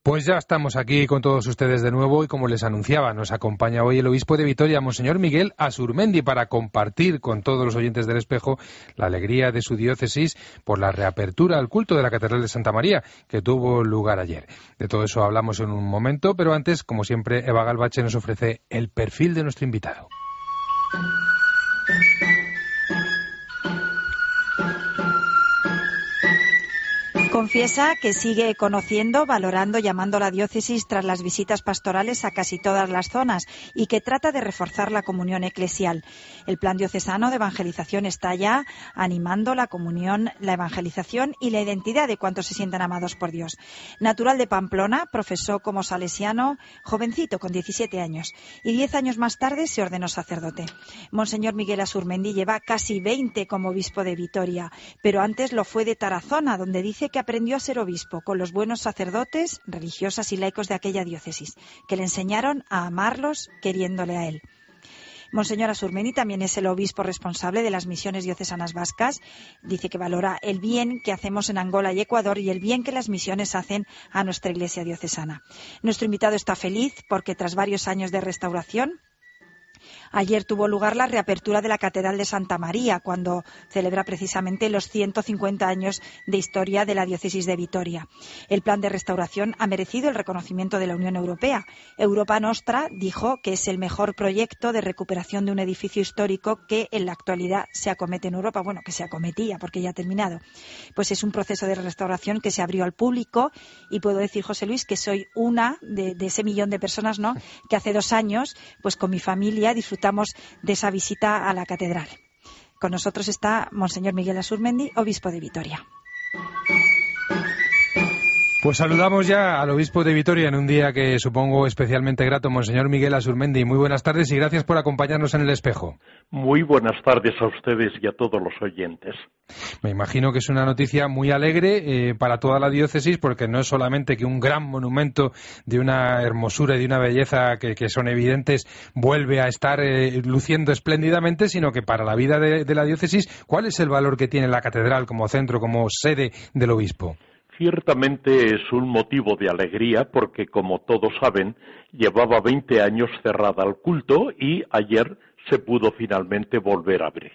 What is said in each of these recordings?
Pues ya estamos aquí con todos ustedes de nuevo y como les anunciaba, nos acompaña hoy el obispo de Vitoria, Monseñor Miguel Azurmendi, para compartir con todos los oyentes del Espejo la alegría de su diócesis por la reapertura al culto de la Catedral de Santa María, que tuvo lugar ayer. De todo eso hablamos en un momento, pero antes, como siempre, Eva Galvache nos ofrece el perfil de nuestro invitado. Confiesa que sigue conociendo, valorando, llamando a la diócesis tras las visitas pastorales a casi todas las zonas y que trata de reforzar la comunión eclesial. El plan diocesano de evangelización está ya animando la comunión, la evangelización y la identidad de cuantos se sientan amados por Dios. Natural de Pamplona, profesó como salesiano jovencito, con 17 años, y 10 años más tarde se ordenó sacerdote. Monseñor Miguel Azurmendi lleva casi 20 como obispo de Vitoria, pero antes lo fue de Tarazona, donde dice que aprendió a ser obispo con los buenos sacerdotes, religiosas y laicos de aquella diócesis, que le enseñaron a amarlos queriéndole a él. Monseñor Azurmendi también es el obispo responsable de las misiones diocesanas vascas. Dice que valora el bien que hacemos en Angola y Ecuador y el bien que las misiones hacen a nuestra iglesia diocesana. Nuestro invitado está feliz porque tras varios años de restauración, ayer tuvo lugar la reapertura de la Catedral de Santa María, cuando celebra precisamente los 150 años de historia de la diócesis de Vitoria. El plan de restauración ha merecido el reconocimiento de la Unión Europea. Europa Nostra dijo que es el mejor proyecto de recuperación de un edificio histórico que en la actualidad se acomete en Europa. Bueno, que se acometía porque ya ha terminado. Pues es un proceso de restauración que se abrió al público y puedo decir, José Luis, que soy una de ese millón de personas, ¿no?, que hace 2 años, pues con mi familia disfrutamos de esa visita a la catedral. Con nosotros está Monseñor Miguel Azurmendi, obispo de Vitoria. Pues saludamos ya al obispo de Vitoria en un día que supongo especialmente grato. Monseñor Miguel Azurmendi, muy buenas tardes y gracias por acompañarnos en El Espejo. Muy buenas tardes a ustedes y a todos los oyentes. Me imagino que es una noticia muy alegre para toda la diócesis, porque no es solamente que un gran monumento de una hermosura y de una belleza que son evidentes vuelve a estar luciendo espléndidamente, sino que para la vida de la diócesis, ¿cuál es el valor que tiene la catedral como centro, como sede del obispo? Ciertamente es un motivo de alegría porque, como todos saben, llevaba 20 años cerrada al culto y ayer se pudo finalmente volver a abrir.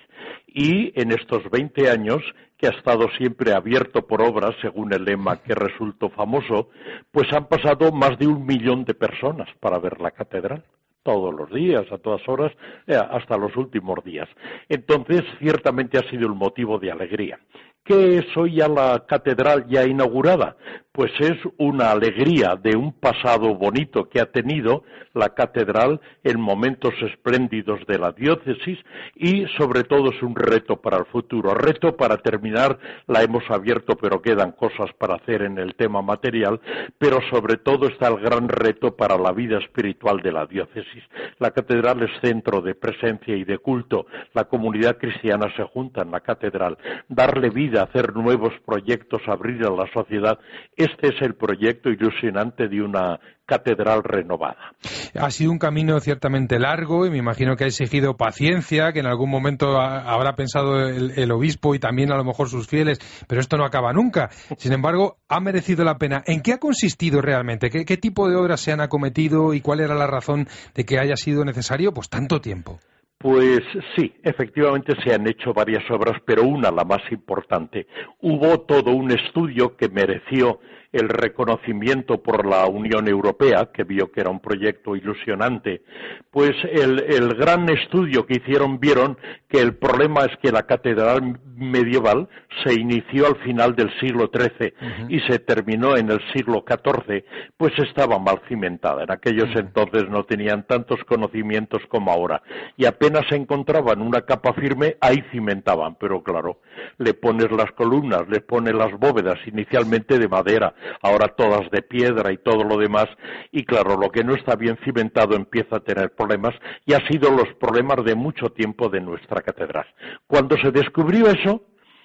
Y en estos 20 años, que ha estado siempre abierto por obras, según el lema que resultó famoso, pues han pasado más de 1 millón de personas para ver la catedral. Todos los días, a todas horas, hasta los últimos días. Entonces, ciertamente ha sido un motivo de alegría. ¿Qué es hoy ya la catedral ya inaugurada? Pues es una alegría de un pasado bonito que ha tenido la catedral en momentos espléndidos de la diócesis y sobre todo es un reto para el futuro. Reto para terminar, la hemos abierto pero quedan cosas para hacer en el tema material, pero sobre todo está el gran reto para la vida espiritual de la diócesis. La catedral es centro de presencia y de culto. La comunidad cristiana se junta en la catedral. Darle vida, hacer nuevos proyectos, abrir a la sociedad. Este es el proyecto ilusionante de una catedral renovada. Ha sido un camino ciertamente largo y me imagino que ha exigido paciencia, que en algún momento habrá pensado el obispo y también a lo mejor sus fieles, pero esto no acaba nunca. Sin embargo, ha merecido la pena. ¿En qué ha consistido realmente? ¿Qué tipo de obras se han acometido y cuál era la razón de que haya sido necesario pues tanto tiempo? Pues sí, efectivamente se han hecho varias obras, pero una, la más importante. Hubo todo un estudio que mereció el reconocimiento por la Unión Europea, que vio que era un proyecto ilusionante. Pues el gran estudio que hicieron vieron que el problema es que la catedral medieval se inició al final del siglo XIII y se terminó en el siglo XIV, pues estaba mal cimentada. En aquellos entonces no tenían tantos conocimientos como ahora y apenas se encontraban una capa firme, ahí cimentaban, pero claro, le pones las columnas, le pones las bóvedas, inicialmente de madera, ahora todas de piedra y todo lo demás, y claro, lo que no está bien cimentado empieza a tener problemas, y ha sido los problemas de mucho tiempo de nuestra catedral. Cuando se descubrió eso,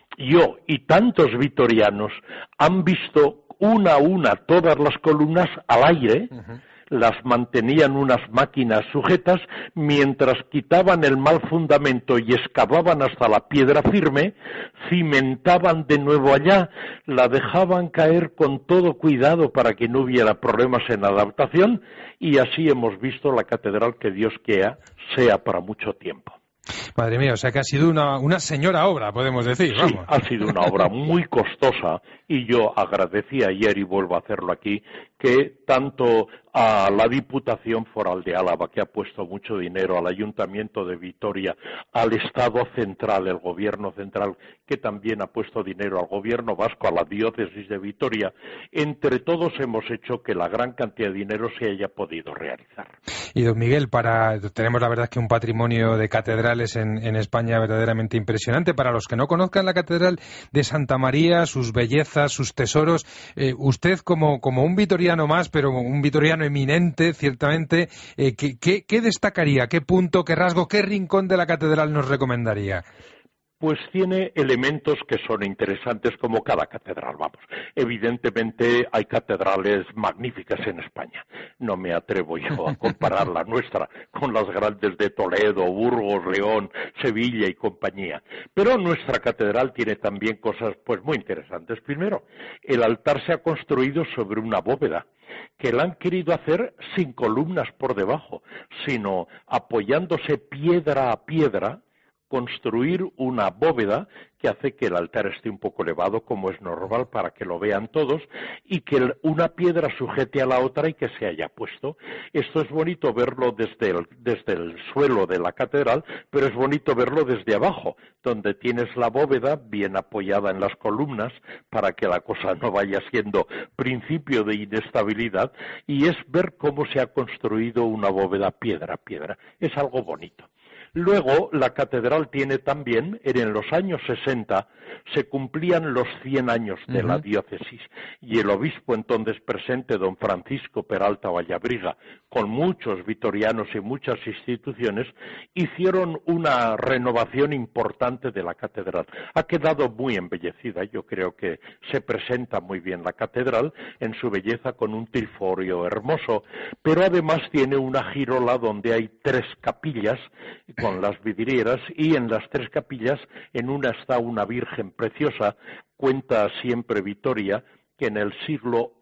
yo y tantos vitorianos han visto una a una todas las columnas al aire, las mantenían unas máquinas sujetas, mientras quitaban el mal fundamento y excavaban hasta la piedra firme, cimentaban de nuevo allá, la dejaban caer con todo cuidado para que no hubiera problemas en adaptación, y así hemos visto la catedral que Dios quiera sea para mucho tiempo. Madre mía, o sea que ha sido una señora obra, podemos decir. Vamos. Sí, ha sido una obra muy costosa, y yo agradecí ayer, y vuelvo a hacerlo aquí, que tanto a la Diputación Foral de Álava, que ha puesto mucho dinero, al Ayuntamiento de Vitoria, al Estado central, el Gobierno central, que también ha puesto dinero, al Gobierno vasco, a la Diócesis de Vitoria, entre todos hemos hecho que la gran cantidad de dinero se haya podido realizar. Y don Miguel, tenemos la verdad que un patrimonio de catedrales en España verdaderamente impresionante. Para los que no conozcan la Catedral de Santa María, sus bellezas, sus tesoros, usted como un vitoriano más, pero un vitoriano eminente, ciertamente, ¿qué destacaría? ¿Qué punto, qué rasgo, qué rincón de la catedral nos recomendaría? Pues tiene elementos que son interesantes, como cada catedral, vamos. Evidentemente hay catedrales magníficas en España. No me atrevo yo a comparar la nuestra con las grandes de Toledo, Burgos, León, Sevilla y compañía. Pero nuestra catedral tiene también cosas pues muy interesantes. Primero, el altar se ha construido sobre una bóveda, que la han querido hacer sin columnas por debajo, sino apoyándose piedra a piedra, construir una bóveda que hace que el altar esté un poco elevado, como es normal, para que lo vean todos, y que una piedra sujete a la otra y que se haya puesto. Esto es bonito verlo desde el suelo de la catedral, pero es bonito verlo desde abajo, donde tienes la bóveda bien apoyada en las columnas, para que la cosa no vaya siendo principio de inestabilidad, y es ver cómo se ha construido una bóveda piedra a piedra. Es algo bonito. Luego, la catedral tiene también, en los años 60, se cumplían los 100 años de la diócesis, y el obispo entonces presente, don Francisco Peralta Vallabriga, con muchos vitorianos y muchas instituciones, hicieron una renovación importante de la catedral. Ha quedado muy embellecida, yo creo que se presenta muy bien la catedral, en su belleza, con un triforio hermoso, pero además tiene una girola donde hay 3 capillas, con las vidrieras, y en las 3 capillas, en una está una Virgen preciosa. Cuenta siempre Vitoria que en el siglo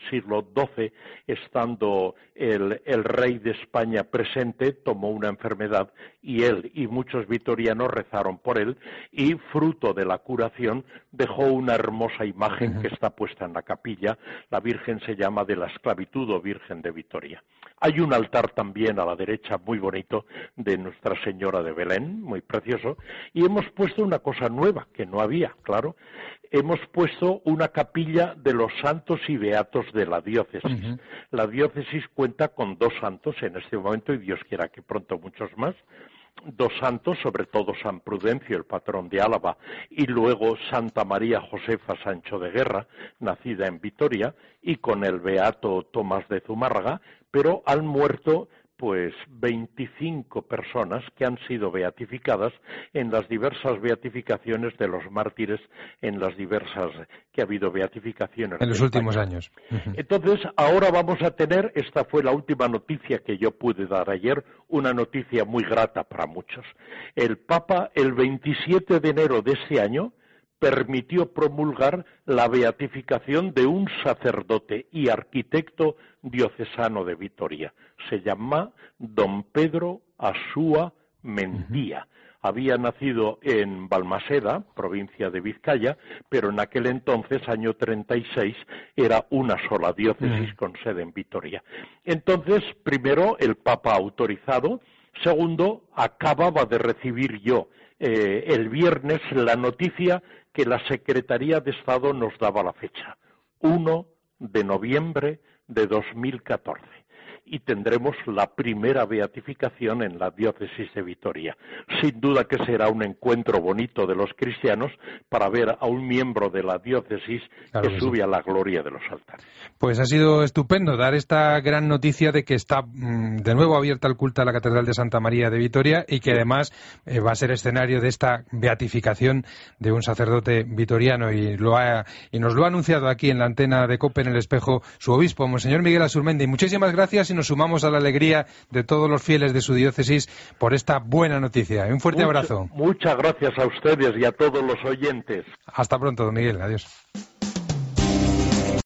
XII, estando el rey de España presente, tomó una enfermedad, y él y muchos vitorianos rezaron por él, y fruto de la curación dejó una hermosa imagen que está puesta en la capilla. La Virgen se llama de la Esclavitud o Virgen de Vitoria. Hay un altar también a la derecha muy bonito de Nuestra Señora de Belén, muy precioso, y hemos puesto una cosa nueva que no había, claro. Hemos puesto una capilla de los santos y beatos de la diócesis. La diócesis cuenta con 2 santos en este momento, y Dios quiera que pronto muchos más. 2 santos, sobre todo San Prudencio, el patrón de Álava, y luego Santa María Josefa Sancho de Guerra, nacida en Vitoria, y con el beato Tomás de Zumárraga, pero han muerto pues 25 personas que han sido beatificadas en las diversas beatificaciones de los mártires, en las diversas que ha habido beatificaciones en los últimos años. Entonces, ahora vamos a tener, esta fue la última noticia que yo pude dar ayer, una noticia muy grata para muchos. El Papa, el 27 de enero de este año, permitió promulgar la beatificación de un sacerdote y arquitecto diocesano de Vitoria. Se llama don Pedro Asúa Mendía. Había nacido en Balmaseda, provincia de Vizcaya, pero en aquel entonces, año 36, era una sola diócesis con sede en Vitoria. Entonces, primero, el Papa autorizado. Segundo, acababa de recibir yo el viernes la noticia que la Secretaría de Estado nos daba la fecha, 1 de noviembre de 2014. Y tendremos la primera beatificación en la diócesis de Vitoria. Sin duda que será un encuentro bonito de los cristianos para ver a un miembro de la diócesis que sube a la gloria de los altares. Pues ha sido estupendo dar esta gran noticia de que está de nuevo abierta el culto a la Catedral de Santa María de Vitoria, y que además va a ser escenario de esta beatificación de un sacerdote vitoriano, y nos lo ha anunciado aquí en la antena de COPE en El Espejo su obispo, Monseñor Miguel Azurmendi. Muchísimas gracias y nos sumamos a la alegría de todos los fieles de su diócesis por esta buena noticia. Un fuerte abrazo. Muchas gracias a ustedes y a todos los oyentes. Hasta pronto, don Miguel. Adiós.